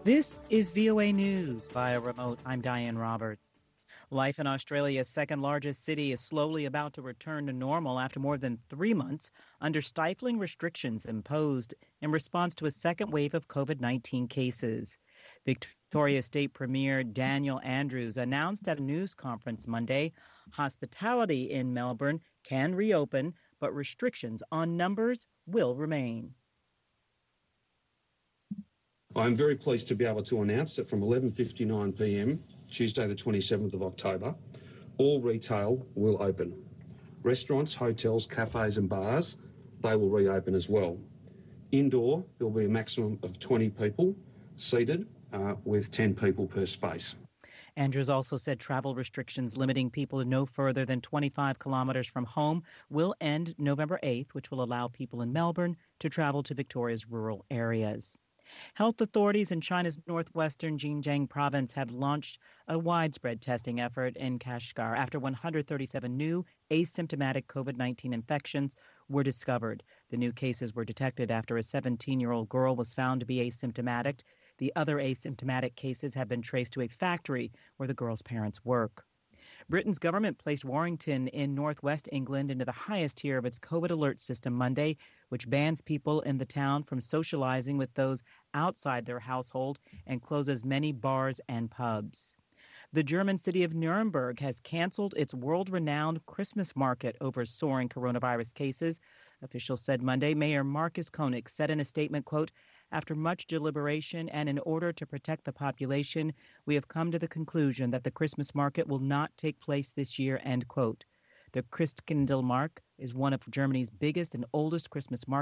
This is VOA News via remote. I'm Diane Roberts. Life in Australia's second largest city is slowly about to return to normal after more than 3 months under stifling restrictions imposed in response to a second wave of COVID-19 cases. Victoria State Premier Daniel Andrews announced at a news conference Monday hospitality in Melbourne can reopen, but restrictions on numbers will remain. I'm very pleased to be able to announce that from 11:59pm, Tuesday the 27th of October, all retail will open. Restaurants, hotels, cafes and bars, they will reopen as well. Indoor, there will be a maximum of 20 people seated with 10 people per space. Andrews also said travel restrictions limiting people to no further than 25 kilometres from home will end November 8th, which will allow people in Melbourne to travel to Victoria's rural areas. Health authorities in China's northwestern Xinjiang province have launched a widespread testing effort in Kashgar after 137 new asymptomatic COVID-19 infections were discovered. The new cases were detected after a 17-year-old girl was found to be asymptomatic. The other asymptomatic cases have been traced to a factory where the girl's parents work. Britain's government placed Warrington in northwest England into the highest tier of its COVID alert system Monday, which bans people in the town from socializing with those outside their household and closes many bars and pubs. The German city of Nuremberg has canceled its world-renowned Christmas market over soaring coronavirus cases. Officials said Monday. Mayor Markus Koenig said in a statement, quote, "After much deliberation and in order to protect the population, we have come to the conclusion that the Christmas market will not take place this year," end quote. The Christkindlmarkt is one of Germany's biggest and oldest Christmas markets.